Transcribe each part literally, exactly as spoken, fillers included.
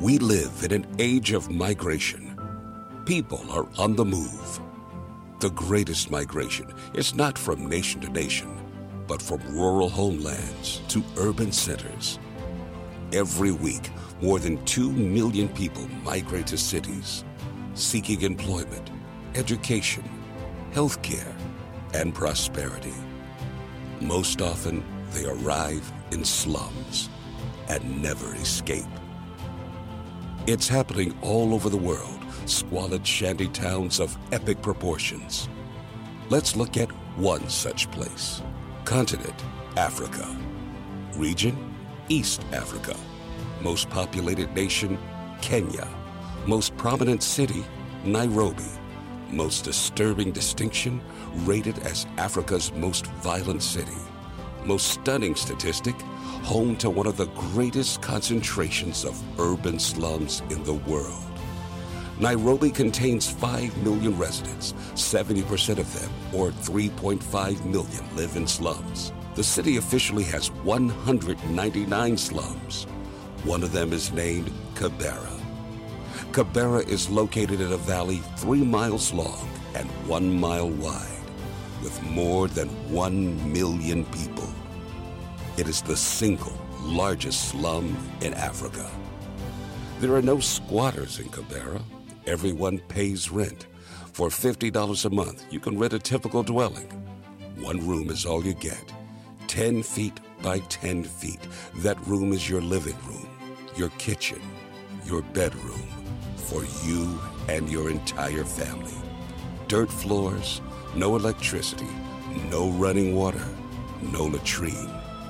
We live in an age of migration. People are on the move. The greatest migration is not from nation to nation, but from rural homelands to urban centers. Every week, more than two million people migrate to cities, seeking employment, education, healthcare, and prosperity. Most often, they arrive in slums and never escape. It's happening all over the world, squalid shanty towns of epic proportions. Let's look at one such place. Continent, Africa. Region, East Africa. Most populated nation, Kenya. Most prominent city, Nairobi. Most disturbing distinction, rated as Africa's most violent city. Most stunning statistic, home to one of the greatest concentrations of urban slums in the world. Nairobi contains five million residents. seventy percent of them, or three point five million, live in slums. The city officially has one hundred ninety-nine slums. One of them is named Kibera. Kibera is located in a valley three miles long and one mile wide, with more than one million people. It is the single largest slum in Africa. There are no squatters in Kibera. Everyone pays rent. For fifty dollars a month, you can rent a typical dwelling. One room is all you get. ten feet by ten feet. That room is your living room, your kitchen, your bedroom, for you and your entire family. Dirt floors, no electricity, no running water, no latrine.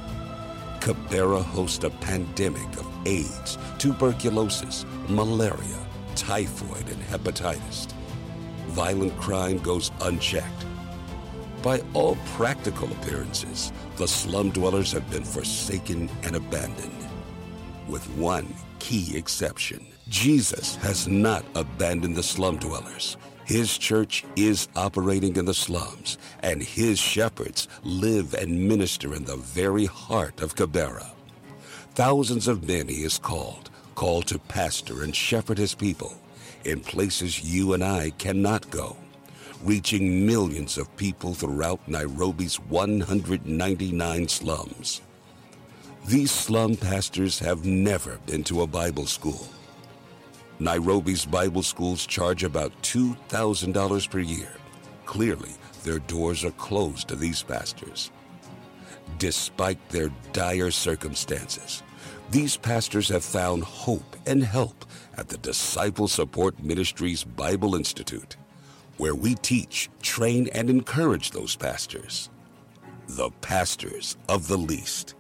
Kibera hosts a pandemic of AIDS, tuberculosis, malaria, typhoid, and hepatitis. Violent crime goes unchecked. By all practical appearances, the slum dwellers have been forsaken and abandoned. With one key exception, Jesus has not abandoned the slum dwellers. His church is operating in the slums, and his shepherds live and minister in the very heart of Kibera. Thousands of men he has called, called to pastor and shepherd his people in places you and I cannot go, reaching millions of people throughout Nairobi's one hundred ninety-nine slums. These slum pastors have never been to a Bible school. Nairobi's Bible schools charge about two thousand dollars per year. Clearly, their doors are closed to these pastors. Despite their dire circumstances, these pastors have found hope and help at the Disciple Support Ministries Bible Institute, where we teach, train, and encourage those pastors, the pastors of the least.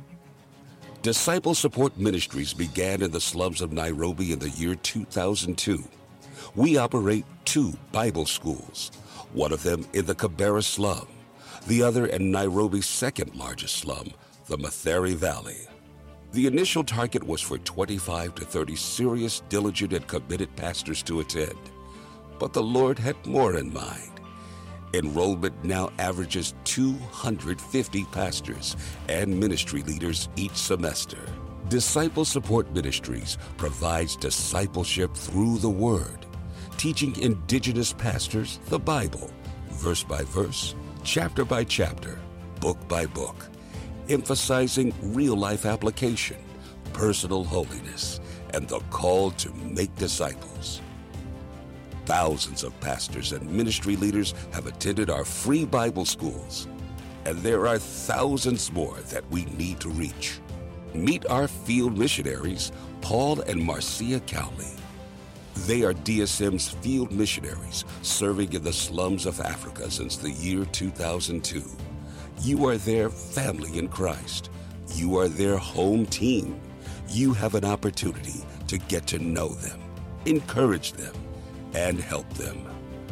Disciple Support Ministries began in the slums of Nairobi in the year two thousand two. We operate two Bible schools, one of them in the Kibera slum, the other in Nairobi's second largest slum, the Mathare Valley. The initial target was for twenty-five to thirty serious, diligent, and committed pastors to attend. But the Lord had more in mind. Enrollment now averages two hundred fifty pastors and ministry leaders each semester. Disciple Support Ministries provides discipleship through the Word, teaching indigenous pastors the Bible, verse by verse, chapter by chapter, book by book, emphasizing real-life application, personal holiness, and the call to make disciples. Thousands of pastors and ministry leaders have attended our free Bible schools, and there are thousands more that we need to reach. Meet our field missionaries, Paul and Marcia Cowley. They are D S M's field missionaries serving in the slums of Africa since the year two thousand two. You are their family in Christ. You are their home team. You have an opportunity to get to know them, encourage them, and help them.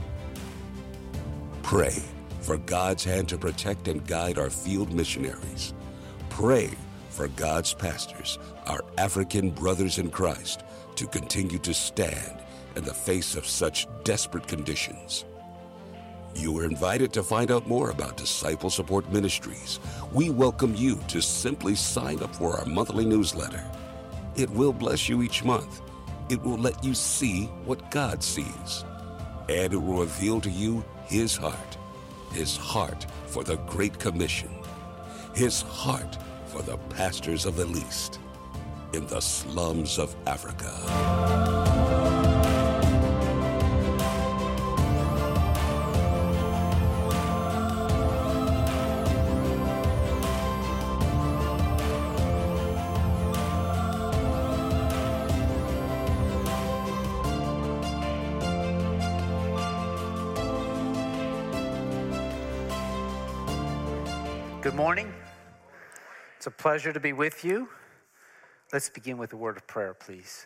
Pray for God's hand to protect and guide our field missionaries. Pray for God's pastors, our African brothers in Christ, to continue to stand in the face of such desperate conditions. You are invited to find out more about Disciple Support Ministries. We welcome you to simply sign up for our monthly newsletter. It will bless you each month It will let you see what God sees. And it will reveal to you His heart. His heart for the Great Commission. His heart for the pastors of the least in the slums of Africa. Good morning. It's a pleasure to be with you. Let's begin with a word of prayer, please.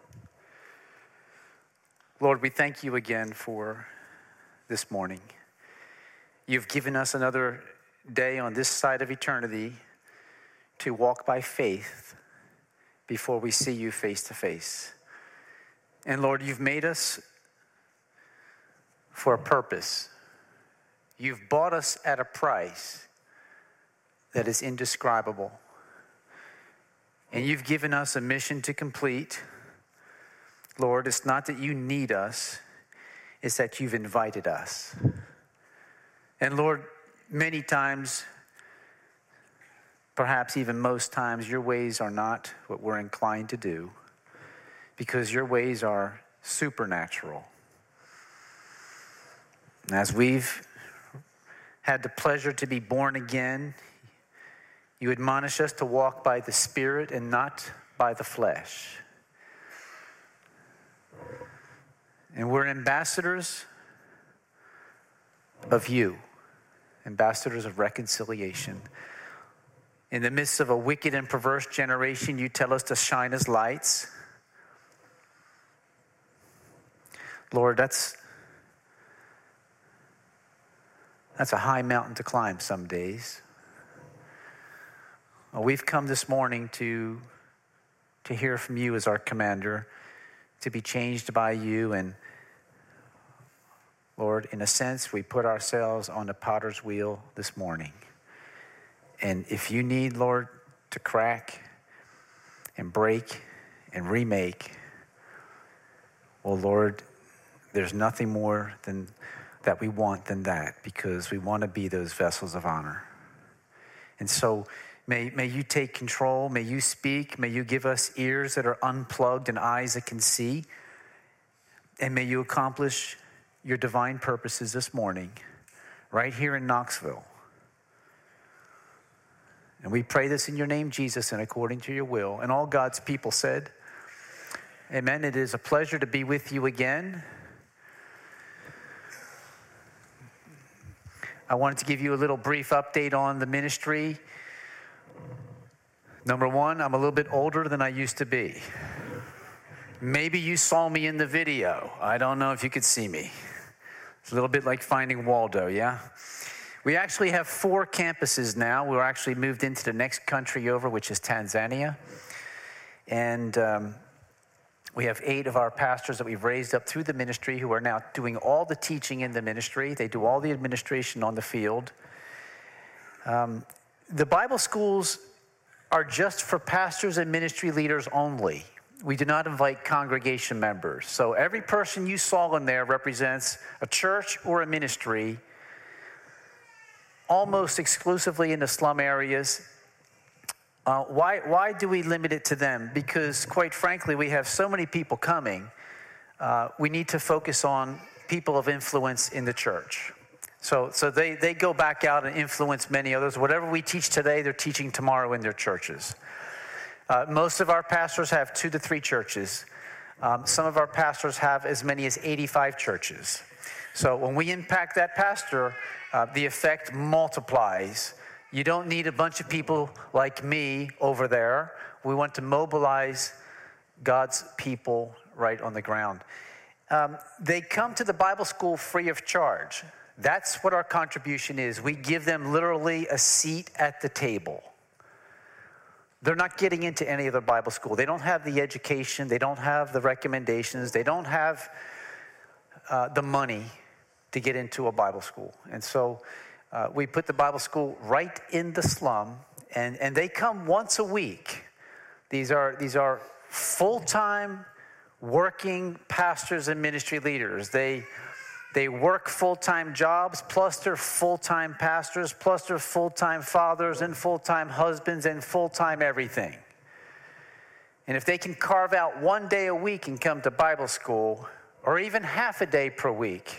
Lord, we thank you again for this morning. You've given us another day on this side of eternity to walk by faith before we see you face to face. And Lord, you've made us for a purpose. You've bought us at a price that is indescribable. And you've given us a mission to complete. Lord, it's not that you need us, it's that you've invited us. And Lord, many times, perhaps even most times, your ways are not what we're inclined to do, because your ways are supernatural. And as we've had the pleasure to be born again, you admonish us to walk by the Spirit and not by the flesh. And we're ambassadors of you, ambassadors of reconciliation. In the midst of a wicked and perverse generation, you tell us to shine as lights. Lord, that's, that's a high mountain to climb some days. Well, we've come this morning to, to hear from you as our commander, to be changed by you. And Lord, in a sense, we put ourselves on the potter's wheel this morning. And if you need, Lord, to crack and break and remake, well, Lord, there's nothing more than that we want than that, because we want to be those vessels of honor. And so May, may you take control. May you speak. May you give us ears that are unplugged and eyes that can see. And may you accomplish your divine purposes this morning, right here in Knoxville. And we pray this in your name, Jesus, and according to your will. And all God's people said, amen. It is a pleasure to be with you again. I wanted to give you a little brief update on the ministry. Number one, I'm a little bit older than I used to be. Maybe you saw me in the video. I don't know if you could see me. It's a little bit like Finding Waldo, yeah? We actually have four campuses now. We're actually moved into the next country over, which is Tanzania. And um, we have eight of our pastors that we've raised up through the ministry who are now doing all the teaching in the ministry. They do all the administration on the field. Um, the Bible schools are just for pastors and ministry leaders only. We do not invite congregation members. So every person you saw in there represents a church or a ministry, almost exclusively in the slum areas. Uh, why, why do we limit it to them? Because quite frankly, we have so many people coming. Uh, we need to focus on people of influence in the church. So, so they, they go back out and influence many others. Whatever we teach today, they're teaching tomorrow in their churches. Uh, most of our pastors have two to three churches. Um, some of our pastors have as many as eighty-five churches. So when we impact that pastor, uh, the effect multiplies. You don't need a bunch of people like me over there. We want to mobilize God's people right on the ground. Um, they come to the Bible school free of charge. That's what our contribution is. We give them literally a seat at the table. They're not getting into any other Bible school. They don't have the education. They don't have the recommendations. They don't have uh, the money to get into a Bible school. And so uh, we put the Bible school right in the slum, and, and they come once a week. These are, these are full-time working pastors and ministry leaders. They They work full-time jobs, plus they're full-time pastors, plus they're full-time fathers and full-time husbands and full-time everything. And if they can carve out one day a week and come to Bible school, or even half a day per week,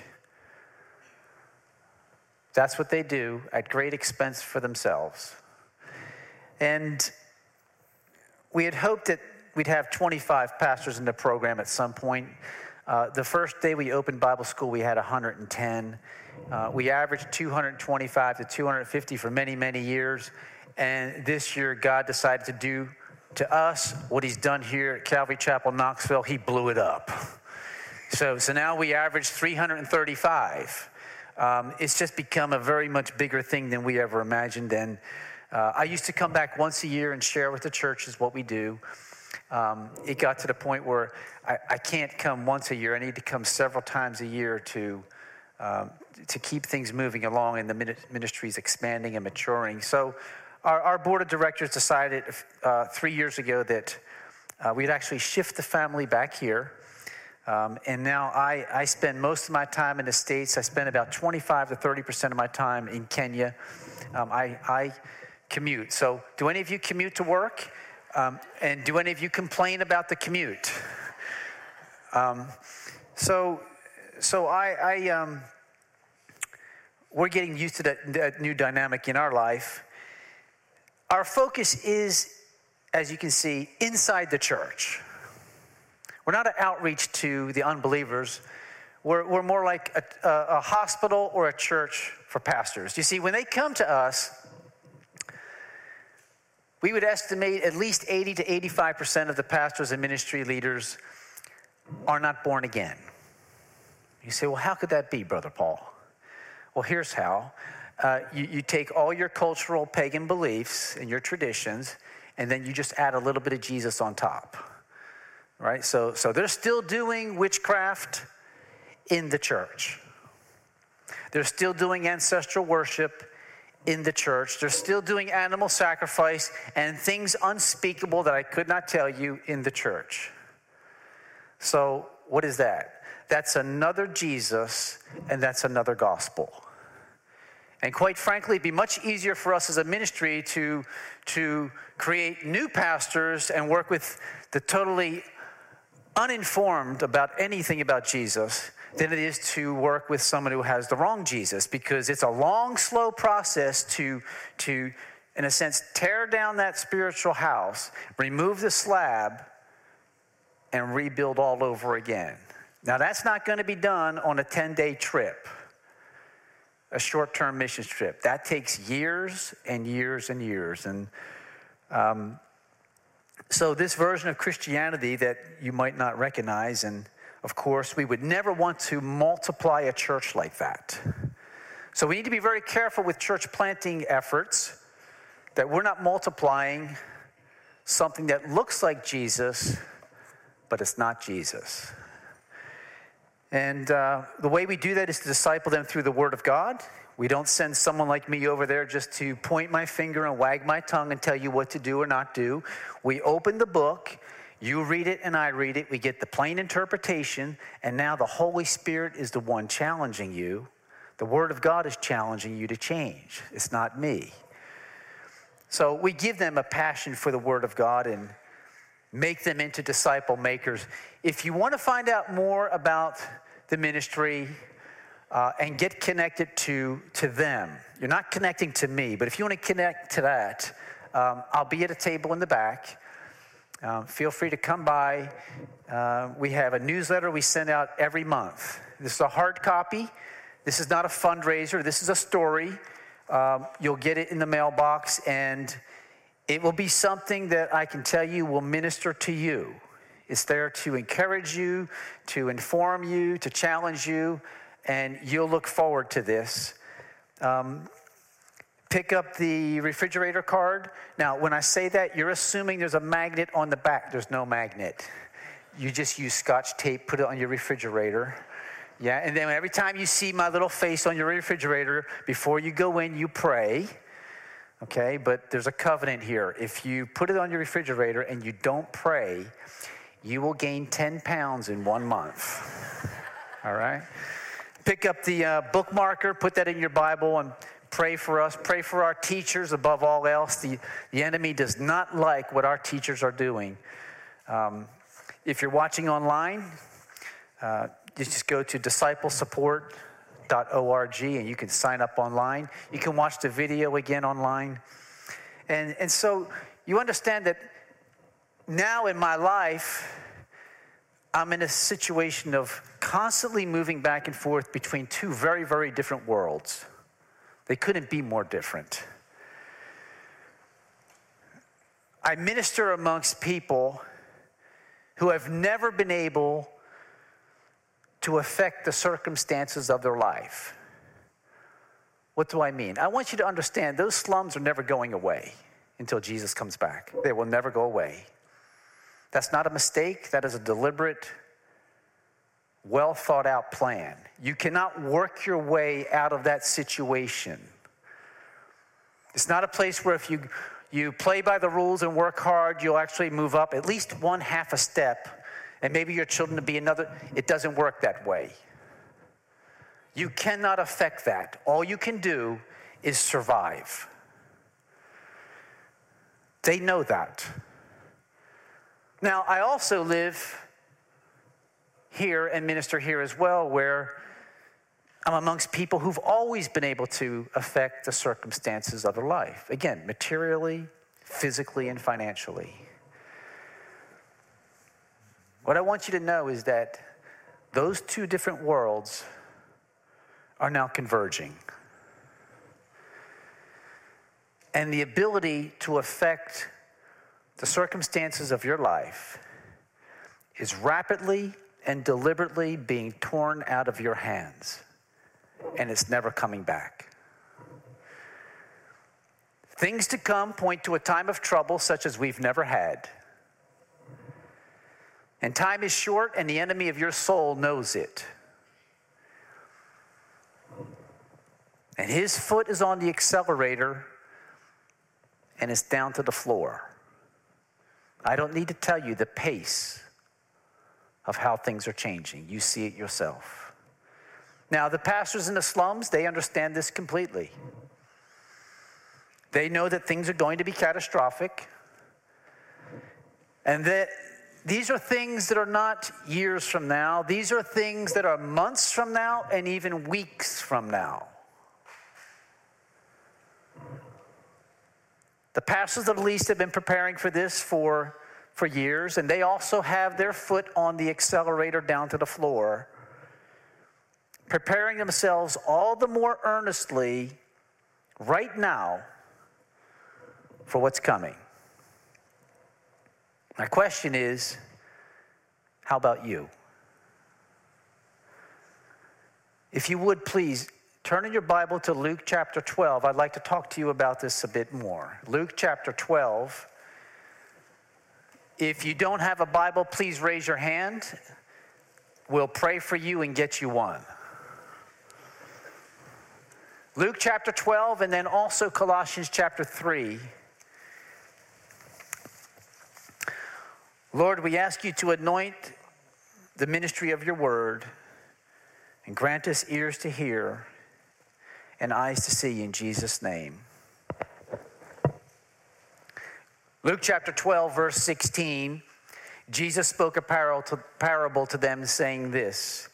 that's what they do at great expense for themselves. And we had hoped that we'd have twenty-five pastors in the program at some point. Uh, the first day we opened Bible school, we had one hundred ten. Uh, we averaged two hundred twenty-five to two hundred fifty for many, many years. And this year, God decided to do to us what he's done here at Calvary Chapel, Knoxville. He blew it up. So, so now we average three hundred thirty-five. Um, it's just become a very much bigger thing than we ever imagined. And uh, I used to come back once a year and share with the churches what we do. Um, it got to the point where I, I can't come once a year. I need to come several times a year to um, to keep things moving along and the ministry's expanding and maturing. So our, our board of directors decided uh, three years ago that uh, we'd actually shift the family back here. Um, and now I, I spend most of my time in the States. I spend about twenty-five to thirty percent of my time in Kenya. Um, I, I commute. So do any of you commute to work? Um, and do any of you complain about the commute? Um, so, so I, I um, we're getting used to that, that new dynamic in our life. Our focus is, as you can see, inside the church. We're not an outreach to the unbelievers. We're, we're more like a, a, a hospital or a church for pastors. You see, when they come to us, we would estimate at least eighty to eighty-five percent of the pastors and ministry leaders are not born again. You say, well, how could that be, Brother Paul? Well, here's how. Uh, you, you take all your cultural pagan beliefs and your traditions, and then you just add a little bit of Jesus on top, right? So, so they're still doing witchcraft in the church. They're still doing ancestral worship in the church. They're still doing animal sacrifice and things unspeakable that I could not tell you in the church. So what is that? That's another Jesus, and that's another gospel. And quite frankly, it'd be much easier for us as a ministry to, to create new pastors and work with the totally uninformed about anything about Jesus than it is to work with someone who has the wrong Jesus, because it's a long, slow process to, to, in a sense, tear down that spiritual house, remove the slab, and rebuild all over again. Now, that's not going to be done on a ten-day trip, a short-term mission trip. That takes years and years and years. And um, so this version of Christianity that you might not recognize, and of course, we would never want to multiply a church like that. So we need to be very careful with church planting efforts that we're not multiplying something that looks like Jesus, but it's not Jesus. And uh, the way we do that is to disciple them through the Word of God. We don't send someone like me over there just to point my finger and wag my tongue and tell you what to do or not do. We open the book. You read it and I read it. We get the plain interpretation, and now the Holy Spirit is the one challenging you. The Word of God is challenging you to change. It's not me. So we give them a passion for the Word of God and make them into disciple makers. If you want to find out more about the ministry uh, and get connected to, to them, you're not connecting to me, but if you want to connect to that, um, I'll be at a table in the back. Uh, feel free to come by. Uh, we have a newsletter we send out every month. This is a hard copy. This is not a fundraiser. This is a story. Um, you'll get it in the mailbox, and it will be something that I can tell you will minister to you. It's there to encourage you, to inform you, to challenge you, and you'll look forward to this. Um, Pick up the refrigerator card. Now, when I say that, you're assuming there's a magnet on the back. There's no magnet. You just use Scotch tape, put it on your refrigerator. Yeah, and then every time you see my little face on your refrigerator, before you go in, you pray. Okay, but there's a covenant here. If you put it on your refrigerator and you don't pray, you will gain ten pounds in one month. All right? Pick up the uh, bookmarker, put that in your Bible, and pray for us. Pray for our teachers above all else. The, the enemy does not like what our teachers are doing. Um, if you're watching online, uh, you just go to disciple support dot org and you can sign up online. You can watch the video again online. And, and so you understand that now in my life, I'm in a situation of constantly moving back and forth between two very, very different worlds. They couldn't be more different. I minister amongst people who have never been able to affect the circumstances of their life. What do I mean? I want you to understand those slums are never going away until Jesus comes back. They will never go away. That's not a mistake. That is a deliberate, well thought out plan. You cannot work your way out of that situation. It's not a place where if you, you play by the rules and work hard, you'll actually move up at least one half a step, and maybe your children to be another. It doesn't work that way. You cannot affect that. All you can do is survive. They know that. Now, I also live here and minister here as well, where I'm amongst people who've always been able to affect the circumstances of their life. Again, materially, physically, and financially. What I want you to know is that those two different worlds are now converging. And the ability to affect the circumstances of your life is rapidly and deliberately being torn out of your hands, and it's never coming back. Things to come point to a time of trouble such as we've never had. And time is short, and the enemy of your soul knows it. And his foot is on the accelerator, and it's down to the floor. I don't need to tell you the pace of how things are changing. You see it yourself. Now, the pastors in the slums, they understand this completely. They know that things are going to be catastrophic, and that these are things that are not years from now. These are things that are months from now and even weeks from now. The pastors at least have been preparing for this for, for years, and they also have their foot on the accelerator down to the floor, preparing themselves all the more earnestly right now for what's coming. My question is, how about you? If you would please, turn in your Bible to Luke chapter twelve. I'd like to talk to you about this a bit more. Luke chapter twelve. If you don't have a Bible, please raise your hand. We'll pray for you and get you one. Luke chapter twelve, and then also Colossians chapter three. Lord, we ask you to anoint the ministry of your word and grant us ears to hear and eyes to see in Jesus' name. Luke chapter twelve, verse sixteen, Jesus spoke a parable to them, saying this: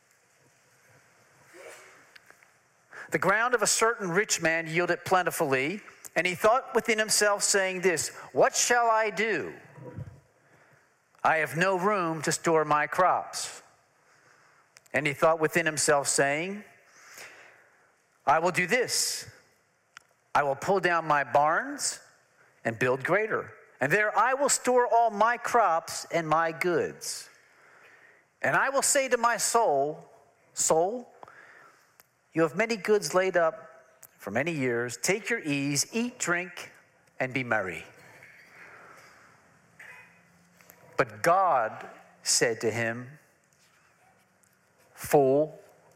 the ground of a certain rich man yielded plentifully, and he thought within himself, saying this, what shall I do? I have no room to store my crops. And he thought within himself, saying, I will do this. I will pull down my barns and build greater, and there I will store all my crops and my goods. And I will say to my soul, soul, you have many goods laid up for many years. Take your ease, eat, drink, and be merry. But God said to him, fool,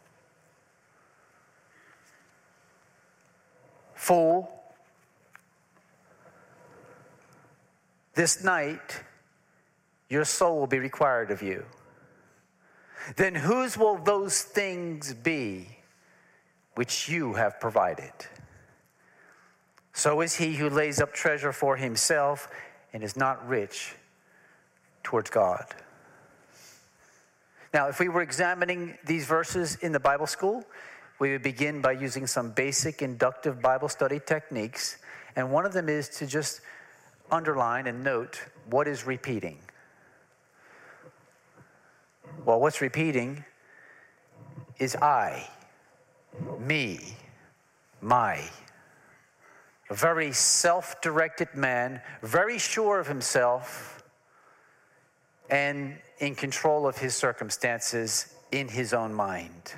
fool, this night your soul will be required of you. Then whose will those things be which you have provided? So is he who lays up treasure for himself and is not rich towards God. Now, if we were examining these verses in the Bible school, we would begin by using some basic inductive Bible study techniques. And one of them is to just underline and note what is repeating. Well, what's repeating is I, me, my. A very self-directed man, very sure of himself, and in control of his circumstances in his own mind.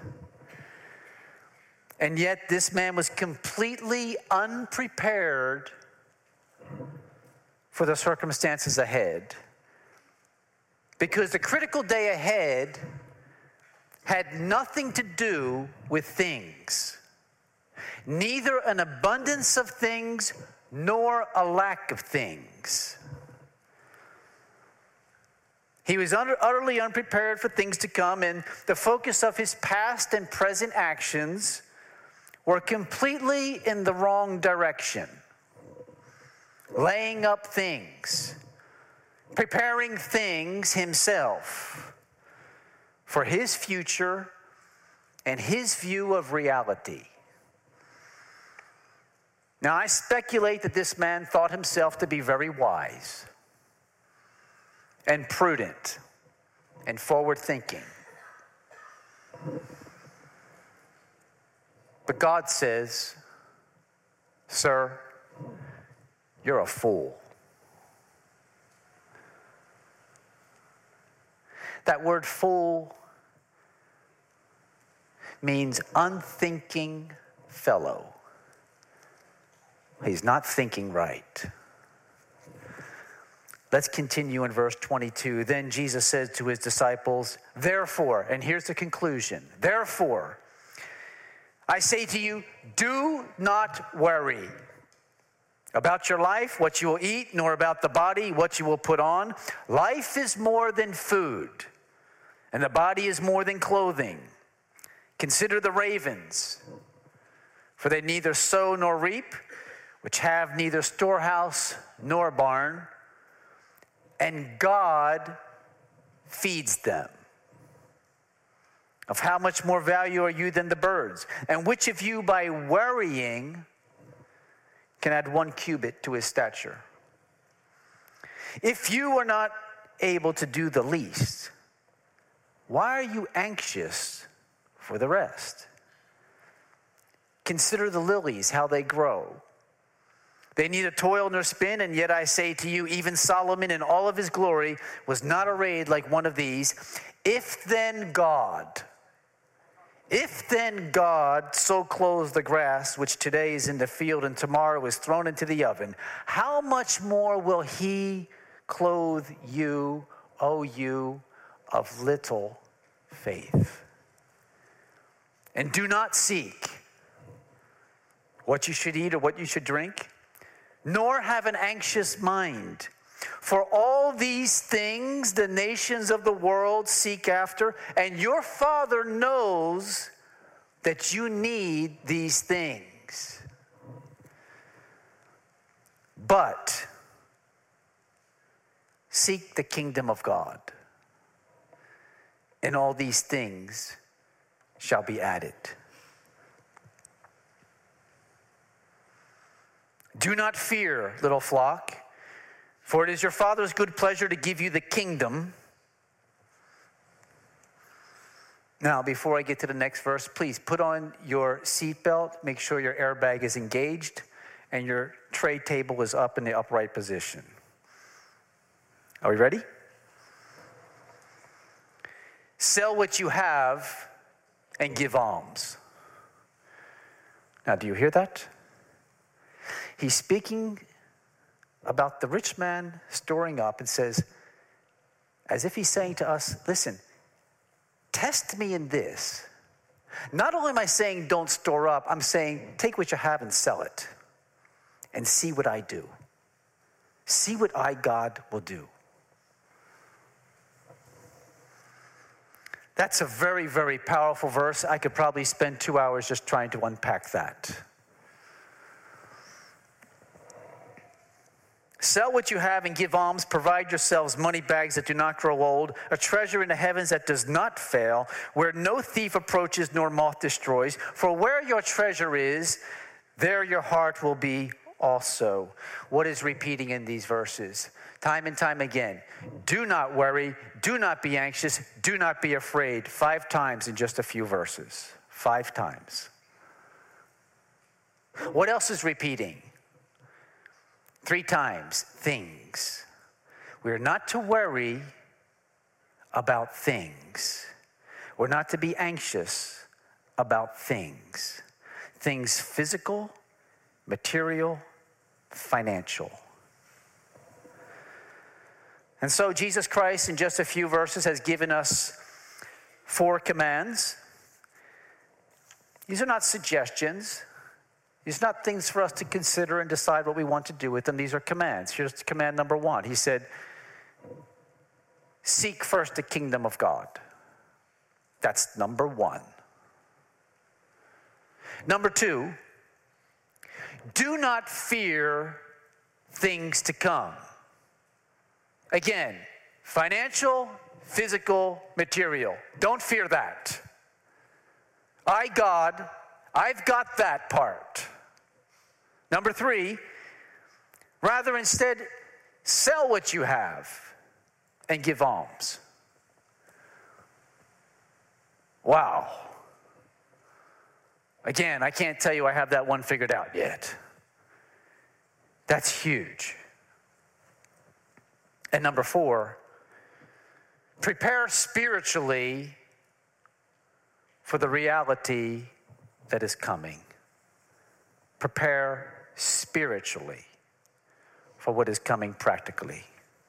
And yet this man was completely unprepared for the circumstances ahead, because the critical day ahead had nothing to do with things. Neither an abundance of things nor a lack of things. He was utterly unprepared for things to come, and the focus of his past and present actions were completely in the wrong direction. Laying up things, preparing things himself for his future and his view of reality. Now, I speculate that this man thought himself to be very wise and prudent and forward-thinking. But God says, "Sir, you're a fool." That word fool means unthinking fellow. He's not thinking right. Let's continue in verse twenty-two. Then Jesus said to his disciples, "Therefore," and here's the conclusion, "Therefore, I say to you, do not worry about your life, what you will eat, nor about the body, what you will put on. Life is more than food, and the body is more than clothing. Consider the ravens, for they neither sow nor reap, which have neither storehouse nor barn, and God feeds them. Of how much more value are you than the birds? And which of you, by worrying, can add one cubit to his stature? If you are not able to do the least, why are you anxious for the rest? Consider the lilies, how they grow. They neither toil nor spin, and yet I say to you, even Solomon in all of his glory was not arrayed like one of these. If then God, if then God so clothes the grass, which today is in the field and tomorrow is thrown into the oven, how much more will he clothe you, O you of little faith? And do not seek what you should eat or what you should drink, nor have an anxious mind. For all these things the nations of the world seek after, and your Father knows that you need these things. But seek the kingdom of God, and all these things shall be added. Do not fear, little flock, for it is your Father's good pleasure to give you the kingdom. Now, before I get to the next verse, please put on your seatbelt, make sure your airbag is engaged, and your tray table is up in the upright position. Are we ready? Sell what you have and give alms. Now, do you hear that? He's speaking about the rich man storing up and says, as if he's saying to us, listen, test me in this. Not only am I saying don't store up, I'm saying take what you have and sell it and see what I do. See what I, God, will do. That's a very, very powerful verse. I could probably spend two hours just trying to unpack that. Sell what you have and give alms. Provide yourselves money bags that do not grow old, a treasure in the heavens that does not fail, where no thief approaches nor moth destroys. For where your treasure is, there your heart will be also. What is repeating in these verses? Time and time again. Do not worry. Do not be anxious. Do not be afraid. Five times in just a few verses. Five times. What else is repeating? Three times, things. We're not to worry about things. We're not to be anxious about things. Things physical, material, financial. And so Jesus Christ, in just a few verses, has given us four commands. These are not suggestions. These are not things for us to consider and decide what we want to do with them. These are commands. Here's command number one. He said, seek first the kingdom of God. That's number one. Number two, do not fear things to come. Again, financial, physical, material. Don't fear that. I, God, I've got that part. Number three, rather instead, sell what you have and give alms. Wow. Again, I can't tell you I have that one figured out yet. That's huge. And number four, prepare spiritually for the reality that is coming. Prepare spiritually for what is coming practically.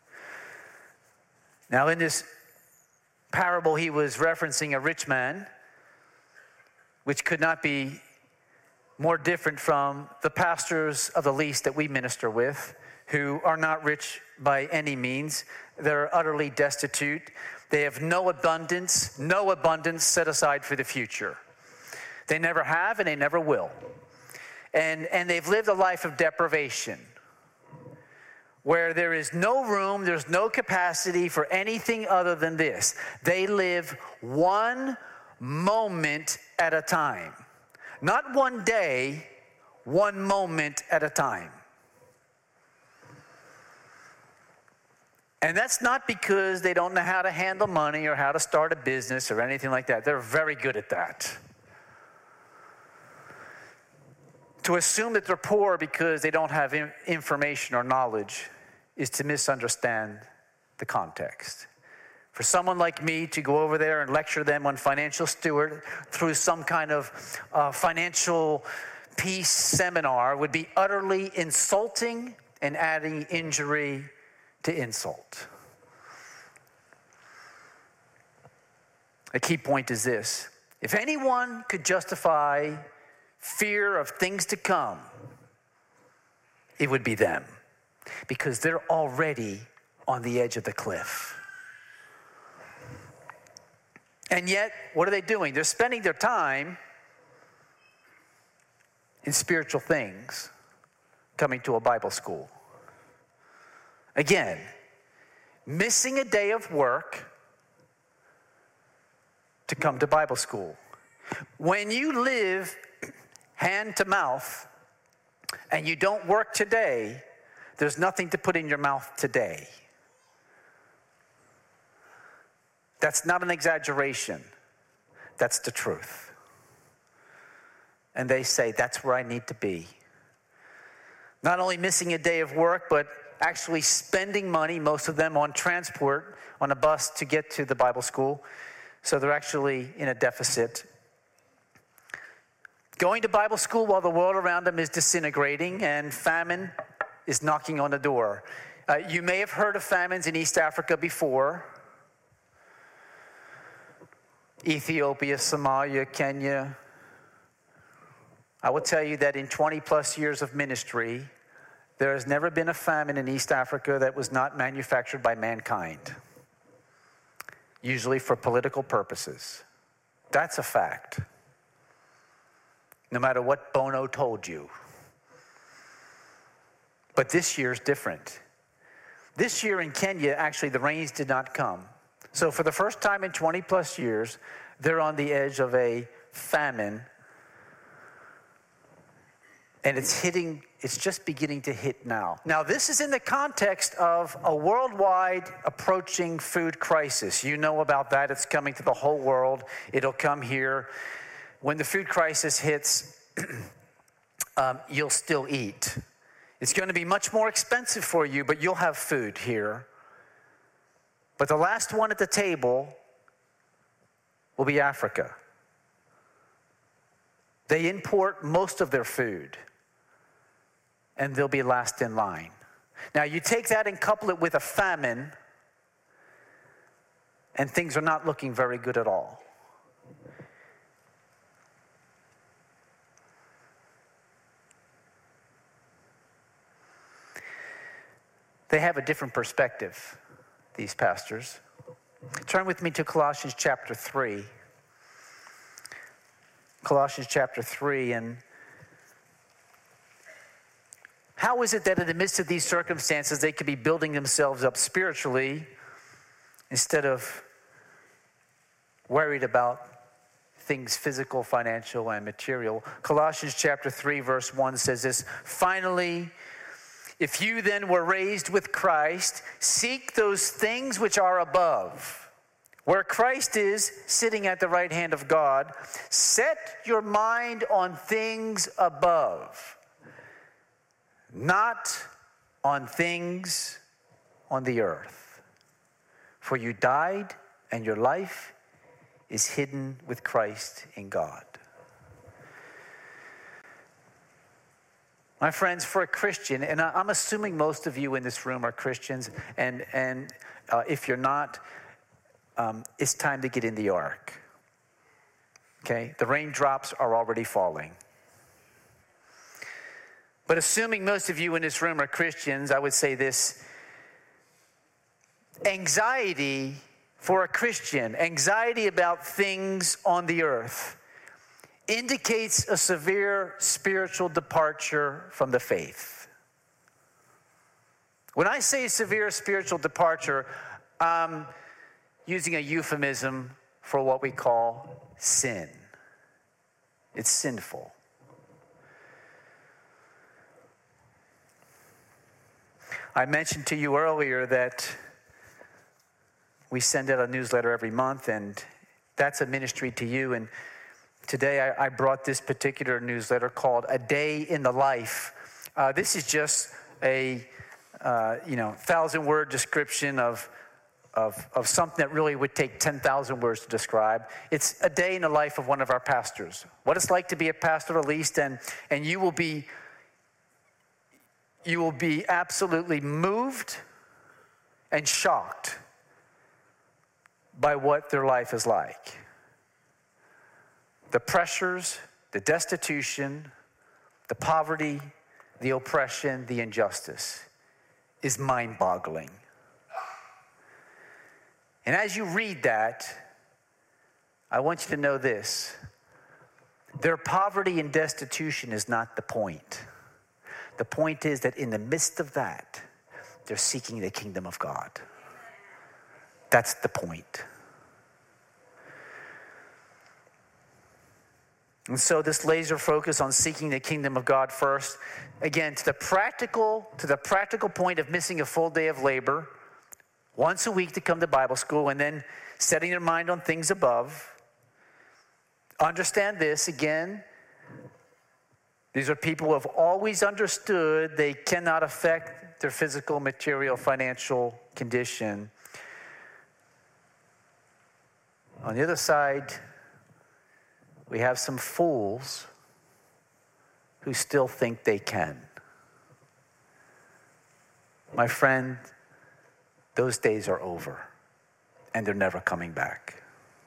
Now, in this parable, he was referencing a rich man, which could not be more different from the pastors of the least that we minister with, who are not rich by any means. They're utterly destitute. They have no abundance, no abundance set aside for the future. They never have and they never will. And, and they've lived a life of deprivation, where there is no room, there's no capacity for anything other than this. They live one moment at a time. Not one day, one moment at a time. And that's not because they don't know how to handle money or how to start a business or anything like that. They're very good at that. To assume that they're poor because they don't have information or knowledge is to misunderstand the context. For someone like me to go over there and lecture them on financial steward through some kind of uh, financial peace seminar would be utterly insulting and adding injury to insult. A key point is this: if anyone could justify fear of things to come, it would be them, because they're already on the edge of the cliff. And yet, what are they doing? They're spending their time in spiritual things, coming to a Bible school. Again, missing a day of work to come to Bible school. When you live hand to mouth and you don't work today, there's nothing to put in your mouth today. That's not an exaggeration. That's the truth. And they say, that's where I need to be. Not only missing a day of work, but actually spending money, most of them on transport, on a bus to get to the Bible school. So they're actually in a deficit. Going to Bible school while the world around them is disintegrating and famine is knocking on the door. Uh, you may have heard of famines in East Africa before. Ethiopia, Somalia, Kenya. I will tell you that in twenty plus years of ministry, there has never been a famine in East Africa that was not manufactured by mankind. usually for political purposes. That's a fact. No matter what Bono told you. But this year's different. This year in Kenya, actually, the rains did not come. So for the first time in twenty plus years, they're on the edge of a famine. And it's hitting, it's just beginning to hit now. Now, this is in the context of a worldwide approaching food crisis. You know about that. It's coming to the whole world. It'll come here. When the food crisis hits, um, you'll still eat. It's going to be much more expensive for you, but you'll have food here. But the last one at the table will be Africa. They import most of their food, and they'll be last in line. Now, you take that and couple it with a famine, and things are not looking very good at all. They have a different perspective, these pastors. Turn with me to Colossians chapter three. Colossians chapter three, and how is it that in the midst of these circumstances they could be building themselves up spiritually instead of worried about things physical, financial, and material? Colossians chapter three, verse one says this: finally, if you then were raised with Christ, seek those things which are above, where Christ is sitting at the right hand of God. Set your mind on things above, not on things on the earth. For you died, and your life is hidden with Christ in God. My friends, for a Christian, and I'm assuming most of you in this room are Christians, and, and uh, if you're not, um, it's time to get in the ark. Okay? The raindrops are already falling. But assuming most of you in this room are Christians, I would say this: anxiety for a Christian, anxiety about things on the earth, indicates a severe spiritual departure from the faith. When I say severe spiritual departure, I'm using a euphemism for what we call sin. It's sinful. I mentioned to you earlier that we send out a newsletter every month, and that's a ministry to you. And today I, I brought this particular newsletter called A Day in the Life. Uh, this is just a uh, you know thousand word description of, of, of something that really would take ten thousand words to describe. It's a day in the life of one of our pastors. What it's like to be a pastor, at least, and, and you will be you will be absolutely moved and shocked by what their life is like. The pressures, the destitution, the poverty, the oppression, the injustice is mind-boggling. And as you read that, I want you to know this: their poverty and destitution is not the point. The point is that in the midst of that, they're seeking the kingdom of God. That's the point. And so this laser focus on seeking the kingdom of God first, again, to the practical, to the practical point of missing a full day of labor, once a week to come to Bible school, and then setting their mind on things above. Understand this, again, these are people who have always understood they cannot affect their physical, material, financial condition. On the other side, we have some fools who still think they can. My friend, those days are over, and they're never coming back.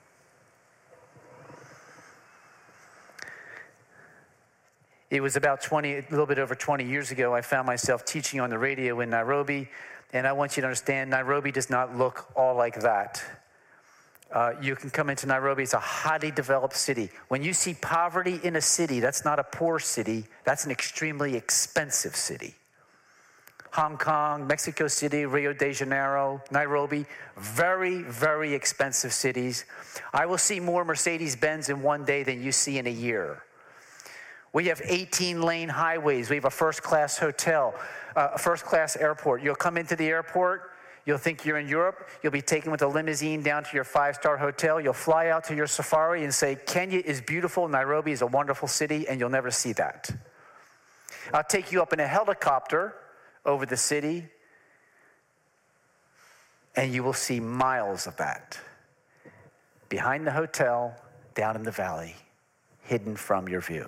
It was about twenty, a little bit over twenty years ago, I found myself teaching on the radio in Nairobi, and I want you to understand, Nairobi does not look all like that. Uh, you can come into Nairobi. It's a highly developed city. When you see poverty in a city, that's not a poor city. That's an extremely expensive city. Hong Kong, Mexico City, Rio de Janeiro, Nairobi, very, very expensive cities. I will see more Mercedes-Benz in one day than you see in a year. We have eighteen-lane highways. We have a first-class hotel, uh, a first-class airport. You'll come into the airport, you'll think you're in Europe. You'll be taken with a limousine down to your five-star hotel. You'll fly out to your safari and say, Kenya is beautiful, Nairobi is a wonderful city, and you'll never see that. I'll take you up in a helicopter over the city, and you will see miles of that. Behind the hotel, down in the valley, hidden from your view.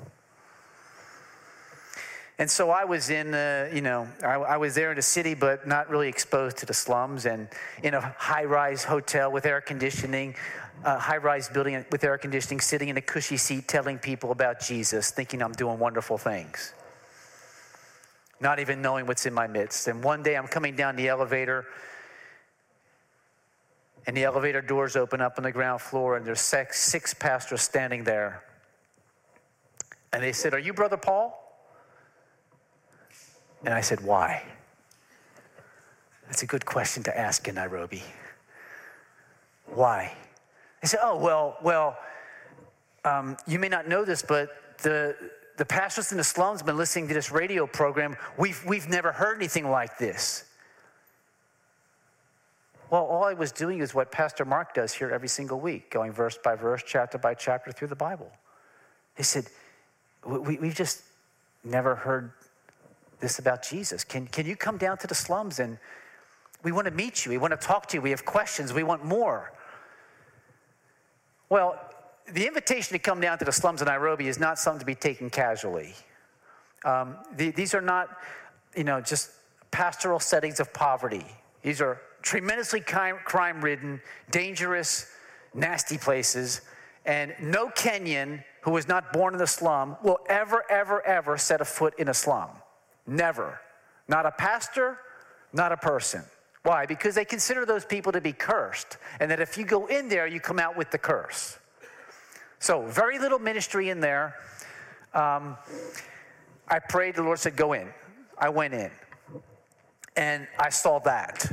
And so I was in, uh, you know, I, I was there in the city, but not really exposed to the slums, and in a high-rise hotel with air conditioning, a high-rise building with air conditioning, sitting in a cushy seat telling people about Jesus, thinking I'm doing wonderful things, not even knowing what's in my midst. And one day I'm coming down the elevator, and the elevator doors open up on the ground floor, and there's six, six pastors standing there. And they said, "Are you Brother Paul?" And I said, "Why?" That's a good question to ask in Nairobi. Why? They said, "Oh, well, well, um, you may not know this, but the the pastors in the slums have been listening to this radio program. We've we've never heard anything like this." Well, all I was doing is what Pastor Mark does here every single week, going verse by verse, chapter by chapter through the Bible. They said, we, we've just never heard this about Jesus. Can, can you come down to the slums, and we want to meet you. We want to talk to you. We have questions. We want more. Well, the invitation to come down to the slums of Nairobi is not something to be taken casually. Um, the, these are not, you know, just pastoral settings of poverty. These are tremendously crime-ridden, dangerous, nasty places, and no Kenyan who was not born in the slum will ever, ever, ever set a foot in a slum. Never. Not a pastor, not a person. Why? Because they consider those people to be cursed, and that if you go in there, you come out with the curse. So very little ministry in there. Um, I prayed, the Lord said, go in. I went in, and I saw that.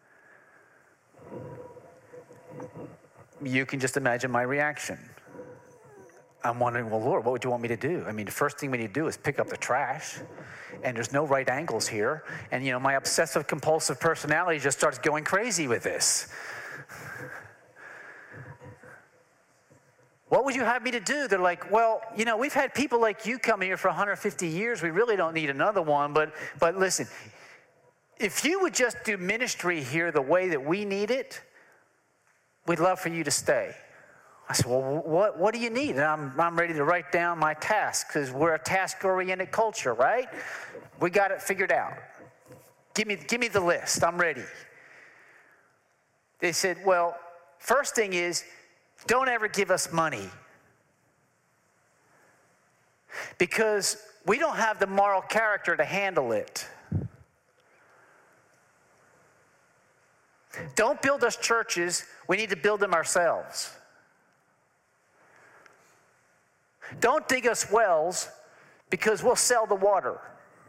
You can just imagine my reaction. I'm wondering, well, Lord, what would you want me to do? I mean, the first thing we need to do is pick up the trash, and there's no right angles here. And, you know, my obsessive compulsive personality just starts going crazy with this. What would you have me to do? They're like, well, you know, we've had people like you come here for one hundred fifty years. We really don't need another one. But, but listen, if you would just do ministry here the way that we need it, we'd love for you to stay. I said, well, what, what do you need? And I'm, I'm ready to write down my tasks, because we're a task-oriented culture, right? We got it figured out. Give me, give me the list. I'm ready. They said, well, first thing is, don't ever give us money, because we don't have the moral character to handle it. Don't build us churches. We need to build them ourselves. Don't dig us wells, because we'll sell the water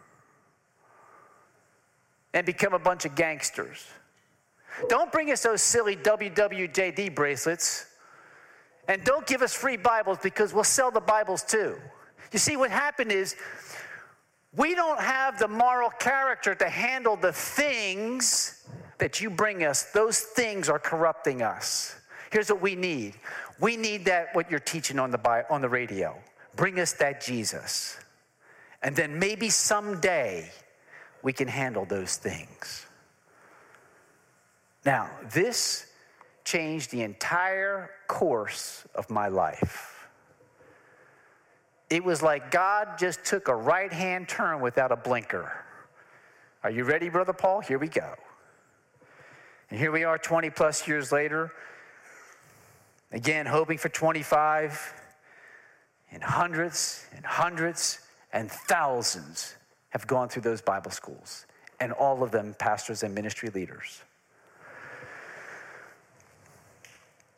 and become a bunch of gangsters. Don't bring us those silly W W J D bracelets, and don't give us free Bibles, because we'll sell the Bibles too. You see, what happened is we don't have the moral character to handle the things that you bring us. Those things are corrupting us. Here's what we need. We need that, what you're teaching on the on the radio. Bring us that Jesus. And then maybe someday we can handle those things. Now, this changed the entire course of my life. It was like God just took a right-hand turn without a blinker. Are you ready, Brother Paul? Here we go. And here we are twenty plus years later. Again, hoping for twenty-five, and hundreds and hundreds and thousands have gone through those Bible schools, and all of them pastors and ministry leaders.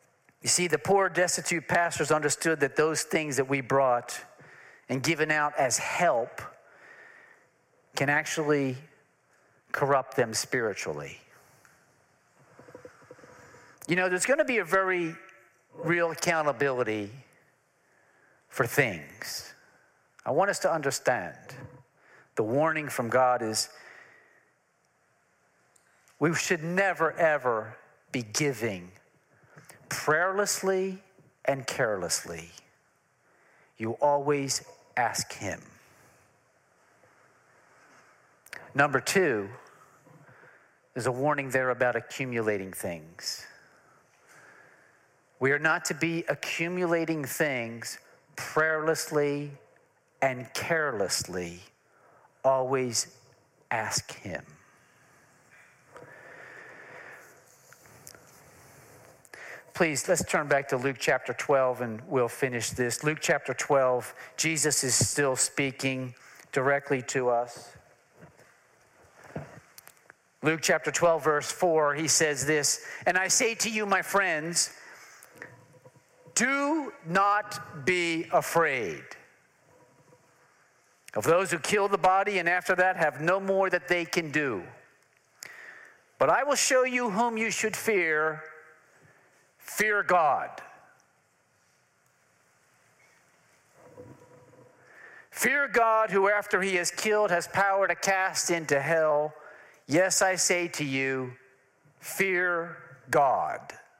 You see, the poor, destitute pastors understood that those things that we brought and given out as help can actually corrupt them spiritually. You know, there's going to be a very real accountability for things. I want us to understand the warning from God is we should never, ever be giving prayerlessly and carelessly. You always ask Him. Number two, there's a warning there about accumulating things. We are not to be accumulating things prayerlessly and carelessly. Always ask Him. Please, let's turn back to Luke chapter twelve and we'll finish this. Luke chapter twelve, Jesus is still speaking directly to us. Luke chapter twelve, verse four, he says this, "And I say to you, my friends, do not be afraid of those who kill the body and after that have no more that they can do. But I will show you whom you should fear. Fear God. Fear God, who after he has killed has power to cast into hell. Yes, I say to you, fear God."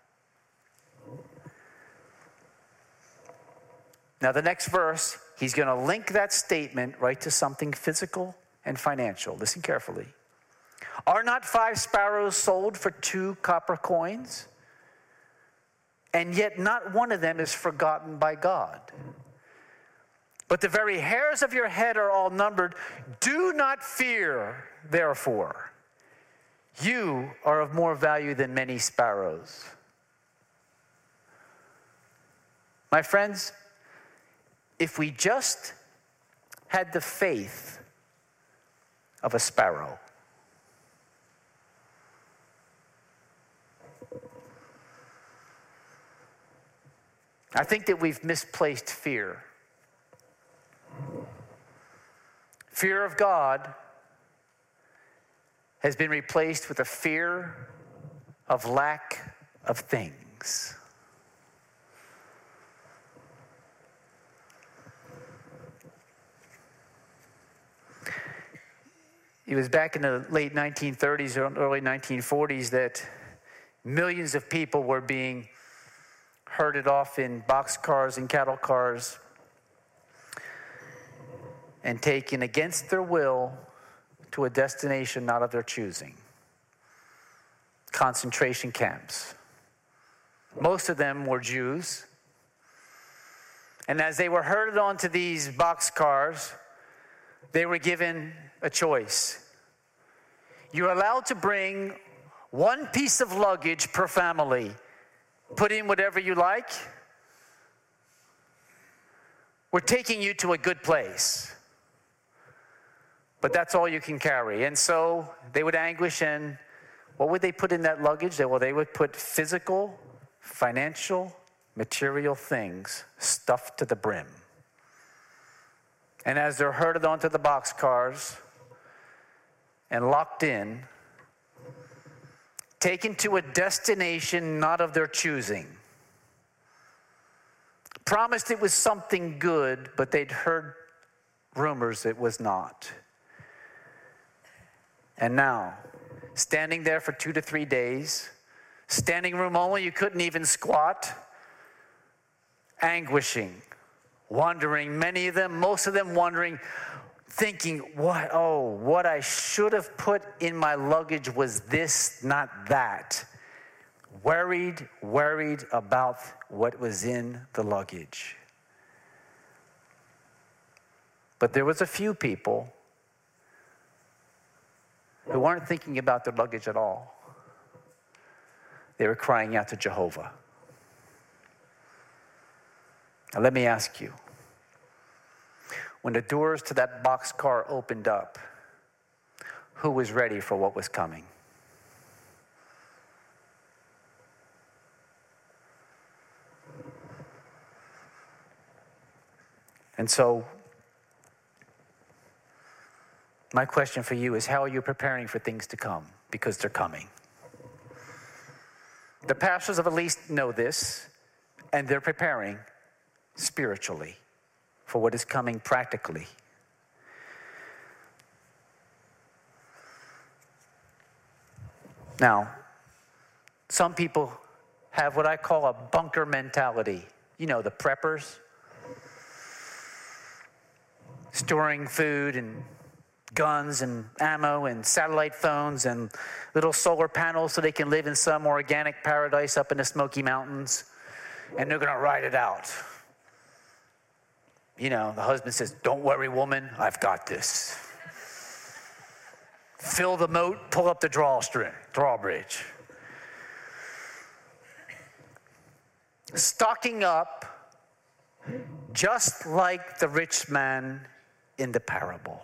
Now, the next verse, he's going to link that statement right to something physical and financial. Listen carefully. "Are not five sparrows sold for two copper coins? And yet not one of them is forgotten by God. But the very hairs of your head are all numbered. Do not fear, therefore. You are of more value than many sparrows." My friends, if we just had the faith of a sparrow, I think that we've misplaced fear. Fear of God has been replaced with a fear of lack of things. It was back in the late nineteen thirties or early nineteen forties that millions of people were being herded off in boxcars and cattle cars and taken against their will to a destination not of their choosing. Concentration camps. Most of them were Jews. And as they were herded onto these boxcars, they were given a choice. You're allowed to bring one piece of luggage per family. Put in whatever you like. We're taking you to a good place. But that's all you can carry. And so they would anguish, and what would they put in that luggage? Well, they would put physical, financial, material things stuffed to the brim. And as they're herded onto the boxcars and locked in, taken to a destination not of their choosing. Promised it was something good, but they'd heard rumors it was not. And now, standing there for two to three days, standing room only, you couldn't even squat, anguishing, wondering, many of them, most of them wondering, thinking, what, oh, what I should have put in my luggage was this, not that. Worried, worried about what was in the luggage. But there was a few people who weren't thinking about their luggage at all. They were crying out to Jehovah. Now let me ask you, when the doors to that boxcar opened up, who was ready for what was coming? And so, my question for you is, how are you preparing for things to come? Because they're coming. The pastors of at least know this, and they're preparing spiritually for what is coming practically. Now, some people have what I call a bunker mentality. You know, the preppers, storing food and guns and ammo and satellite phones and little solar panels so they can live in some organic paradise up in the Smoky Mountains, and they're going to ride it out. You know, the husband says, "Don't worry, woman, I've got this." Fill the moat, pull up the drawstring, drawbridge. Stocking up just like the rich man in the parable.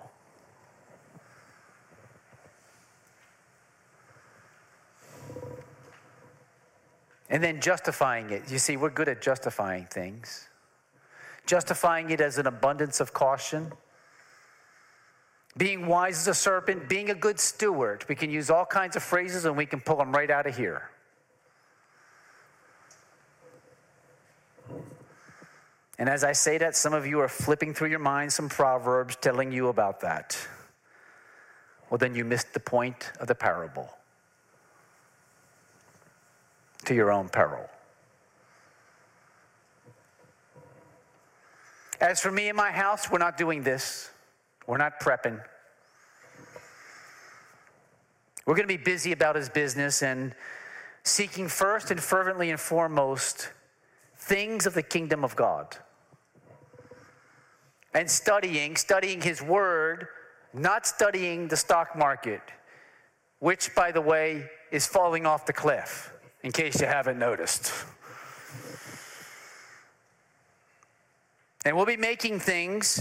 And then justifying it. You see, we're good at justifying things. Justifying it as an abundance of caution. Being wise as a serpent, being a good steward. We can use all kinds of phrases and we can pull them right out of here. And as I say that, some of you are flipping through your mind some proverbs telling you about that. Well, then you missed the point of the parable. To your own peril. As for me and my house, we're not doing this. We're not prepping. We're going to be busy about his business and seeking first and fervently and foremost things of the kingdom of God. And studying, studying his word, not studying the stock market, which, by the way, is falling off the cliff, in case you haven't noticed. And we'll be making things,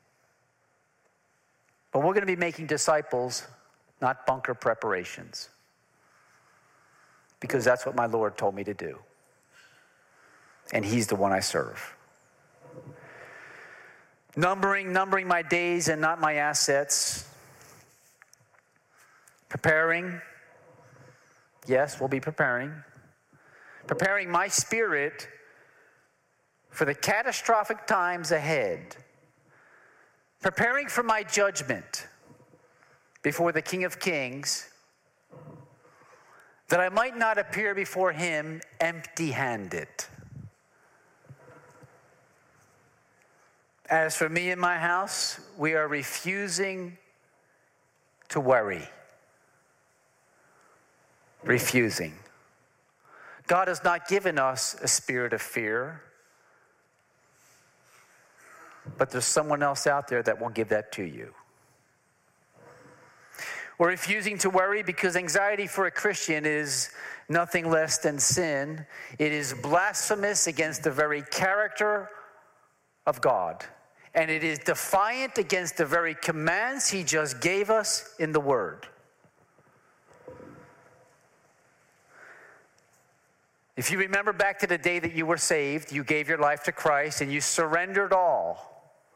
but we're going to be making disciples, not bunker preparations. Because that's what my Lord told me to do. And he's the one I serve. Numbering, numbering my days and not my assets. Preparing. Yes, we'll be preparing. Preparing my spirit for the catastrophic times ahead. Preparing for my judgment before the King of Kings, that I might not appear before him empty-handed. As for me and my house, we are refusing to worry. Refusing. God has not given us a spirit of fear, but there's someone else out there that won't give that to you. We're refusing to worry because anxiety for a Christian is nothing less than sin. It is blasphemous against the very character of God. And it is defiant against the very commands he just gave us in the Word. If you remember back to the day that you were saved, you gave your life to Christ and you surrendered all.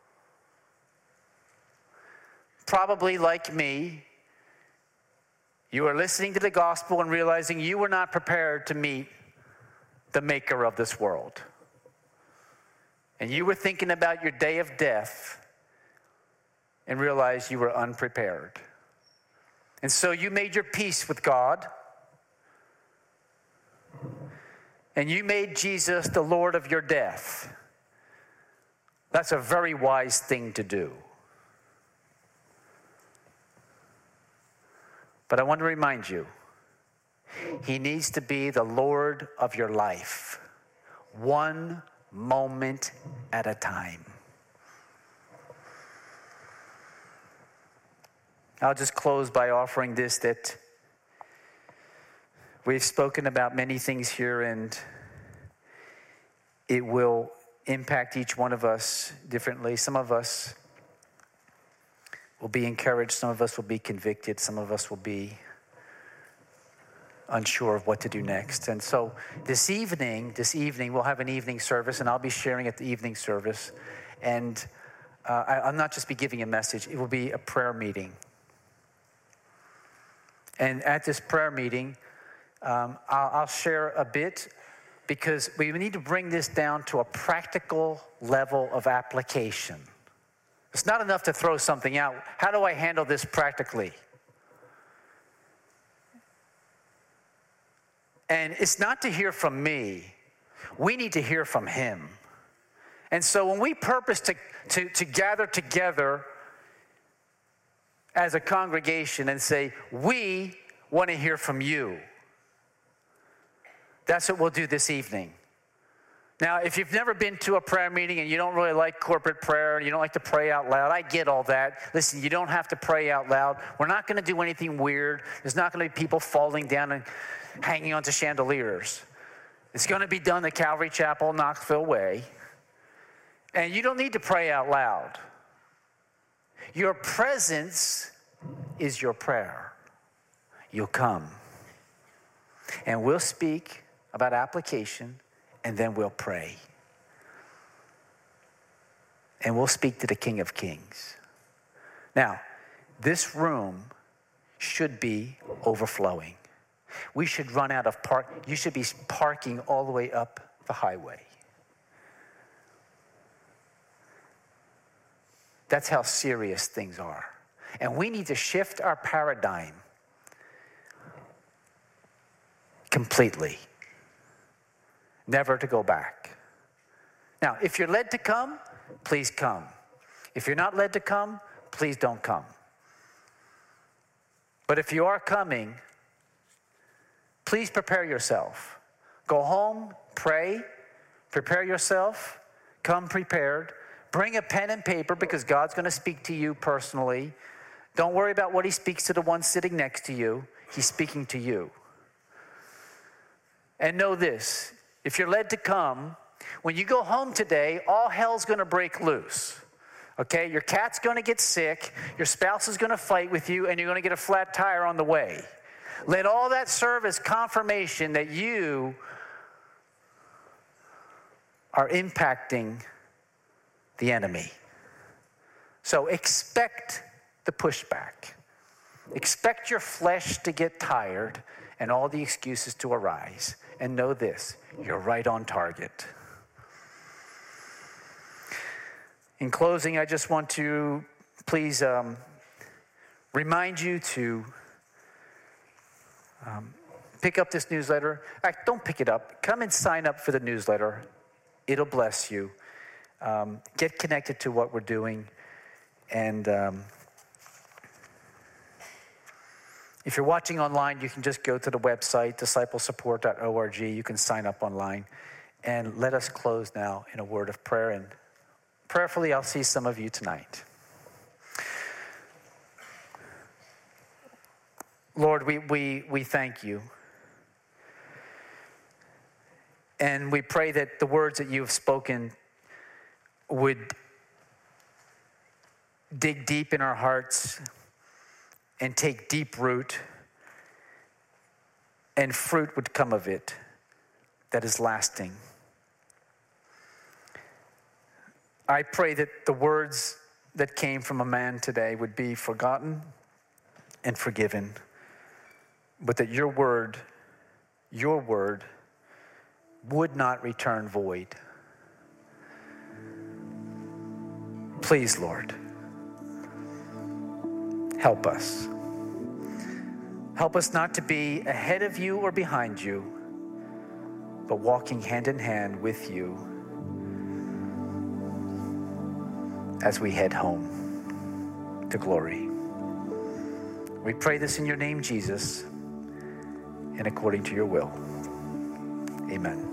Probably like me, you were listening to the gospel and realizing you were not prepared to meet the maker of this world. And you were thinking about your day of death and realized you were unprepared. And so you made your peace with God. And you made Jesus the Lord of your death. That's a very wise thing to do. But I want to remind you, he needs to be the Lord of your life, one moment at a time. I'll just close by offering this, that we've spoken about many things here, and it will impact each one of us differently. Some of us will be encouraged. Some of us will be convicted. Some of us will be unsure of what to do next. And so this evening, this evening, we'll have an evening service, and I'll be sharing at the evening service. And uh, I, I'll not just be giving a message, it will be a prayer meeting. And at this prayer meeting, um, I'll, I'll share a bit, because we need to bring this down to a practical level of application. It's not enough to throw something out. How do I handle this practically? And it's not to hear from me. We need to hear from him. And so when we purpose to, to, to gather together as a congregation and say, we want to hear from you, that's what we'll do this evening. Now, if you've never been to a prayer meeting and you don't really like corporate prayer, you don't like to pray out loud, I get all that. Listen, you don't have to pray out loud. We're not going to do anything weird. There's not going to be people falling down and hanging onto chandeliers. It's going to be done at Calvary Chapel, Knoxville Way. And you don't need to pray out loud. Your presence is your prayer. You'll come. And we'll speak about application, and then we'll pray. And we'll speak to the King of Kings. Now, this room should be overflowing. We should run out of park. You should be parking all the way up the highway. That's how serious things are. And we need to shift our paradigm completely. Never to go back. Now, if you're led to come, please come. If you're not led to come, please don't come. But if you are coming, please prepare yourself. Go home, pray, prepare yourself, come prepared. Bring a pen and paper, because God's going to speak to you personally. Don't worry about what he speaks to the one sitting next to you. He's speaking to you. And know this, if you're led to come, when you go home today, all hell's going to break loose. Okay? Your cat's going to get sick, your spouse is going to fight with you, and you're going to get a flat tire on the way. Let all that serve as confirmation that you are impacting the enemy. So expect the pushback. Expect your flesh to get tired and all the excuses to arise. And know this, you're right on target. In closing, I just want to please um, remind you to um, pick up this newsletter. In fact, don't pick it up. Come and sign up for the newsletter. It'll bless you. Um, get connected to what we're doing. And um, if you're watching online, you can just go to the website, disciple support dot org. You can sign up online. And let us close now in a word of prayer. And prayerfully, I'll see some of you tonight. Lord, we, we, we thank you. And we pray that the words that you've spoken would dig deep in our hearts and take deep root, and fruit would come of it that is lasting. I pray that the words that came from a man today would be forgotten and forgiven, but that your word, your word, would not return void. Please, Lord, help us. Help us not to be ahead of you or behind you, but walking hand in hand with you as we head home to glory. We pray this in your name, Jesus, and according to your will. Amen.